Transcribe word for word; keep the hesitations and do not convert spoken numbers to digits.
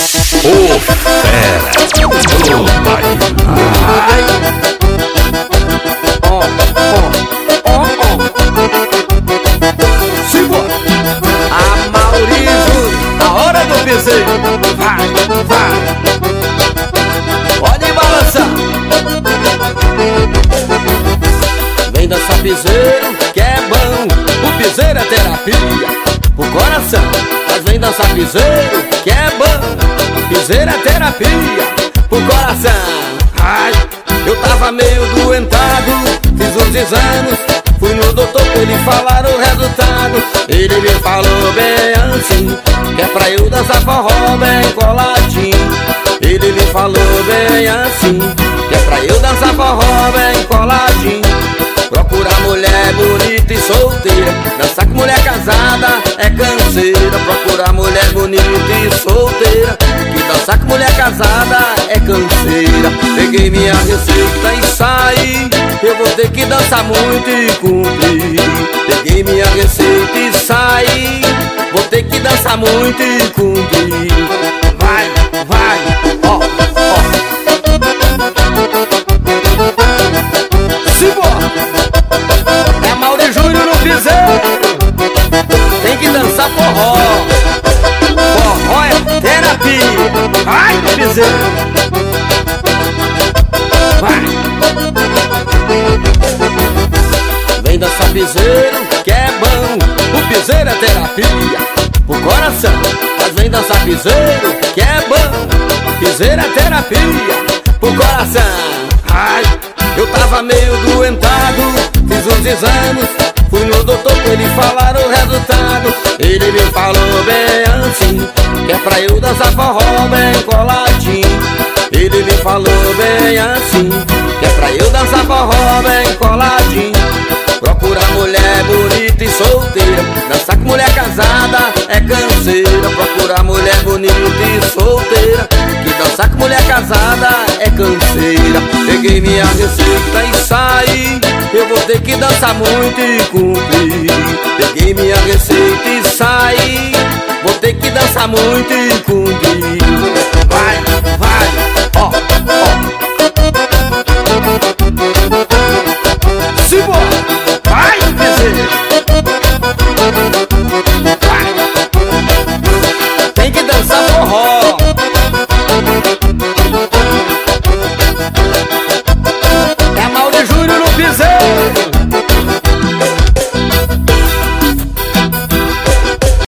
Ô fera, ô Ai. Ó, ó, ó, ó. Simbora. A Maurício, a hora do piseiro. Vai, vai. Pode balançar. Vem dançar piseiro, que é bom. O piseiro é terapia pro coração. Mas vem dançar piseiro, que é bom. Piseiro é terapia pro coração. Ai, eu tava meio doentado, fiz uns exames, fui no doutor pra ele falar o resultado. Ele me falou bem assim, que é pra eu dançar forró bem coladinho. Ele me falou bem assim, que é pra eu dançar forró bem coladinho. Procurar mulher bonita e solteira, dançar com mulher casada é canseira. Procurar mulher bonita e solteira, que dançar com mulher casada é canseira. Peguei minha receita e saí, eu vou ter que dançar muito e cumprir. Peguei minha receita e saí, vou ter que dançar muito e cumprir. Vai, vai, ó, ó. Simbora! É Mauri Júnior no piseiro. Tem que dançar forró. Forró é terapia. Ai, no piseiro. Vai. Vem dançar piseiro, que é bom. O piseiro é terapia pro coração. Mas vem dançar piseiro, que é bom. Piseiro é terapia pro coração. Ai, eu tava meio doentado, fiz uns exames, fui no doutor pra ele falar o resultado. Ele me falou bem assim, que é pra eu dançar forró bem coladinho. Ele me falou bem assim, que é pra eu dançar forró bem coladinho. Procurar mulher bonita e solteira, dançar com mulher casada é canseira. Procurar mulher bonita e solteira, que dançar com mulher casada é canseira. Peguei minha receita e saí, eu vou ter que dançar muito e cumprir. Peguei minha receita e saí, vou ter que dançar muito e